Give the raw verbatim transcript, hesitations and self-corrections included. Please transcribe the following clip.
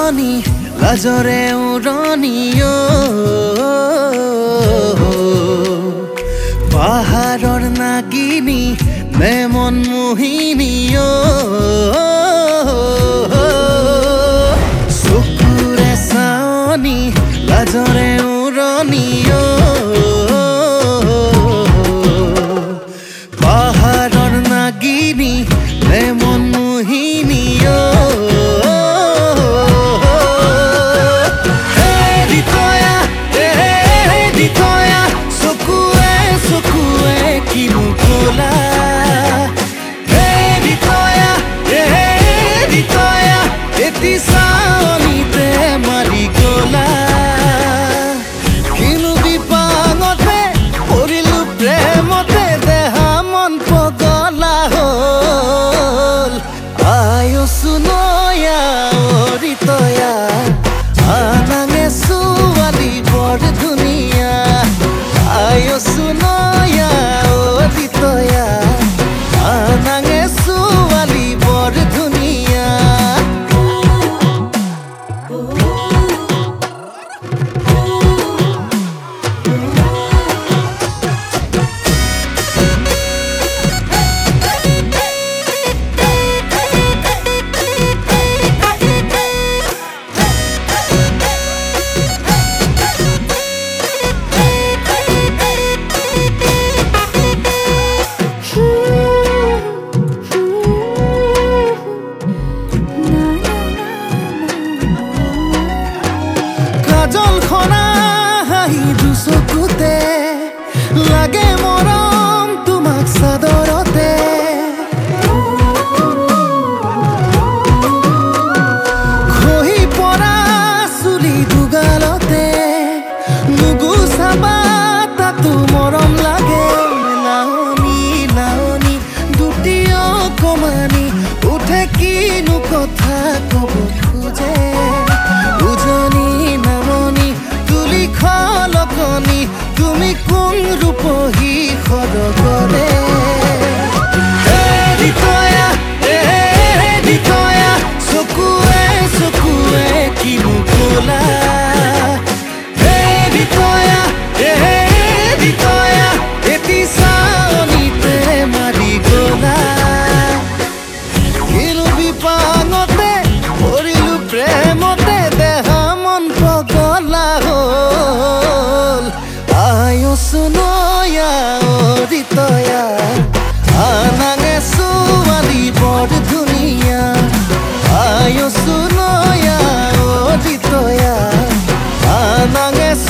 চাৱনি লাজৰে উৰণিও পাহাৰৰ নাগিনী নে মন মোহিনীও চকুৰে চাৱনি লাজৰে উৰণিও পাহাৰৰ নাগিনী নে মন মোহিনীও চাৱনিতে মাৰি গলা কিনো বিপাঙতে পৰিলো প্ৰেমতে দেহা মন পগলা হ'ল আয়ুসু নয়া অৰিতয়া আনাঙে ছোৱালী বৰ ধুনীয়া আয়ুসু নয়া অৰিতয়া আনাঙে ছোৱালী বৰ ধুনীয়া জলখনা হাঁহি দুচকুতে লাগে মৰম তোমাক চাদৰতে খহি পৰা চুলি দুগালতে নুগুচাবা তাতো মৰম লাগে লাৱনী লাৱনী দুটি অকমানি উঠে কিনো কথা কব খোজে উজনি তুমি কোন ৰূপহী সৰগৰে দিতয়া দিতয়া চকুৱে চকুৱে কিনো কলা দিতয়া দিতয়া এটি চাৱনিতে মাৰি গলা কিনো বিপাঙতে পৰিলো প্ৰেমতে দেহা মন পগলা হ'ল আয়ুসু নয়া অৰিতয়া আনাঙে ছোৱালী বৰ ধুনীয়া আয়ুসু নয়া অৰিতয়া আনাঙে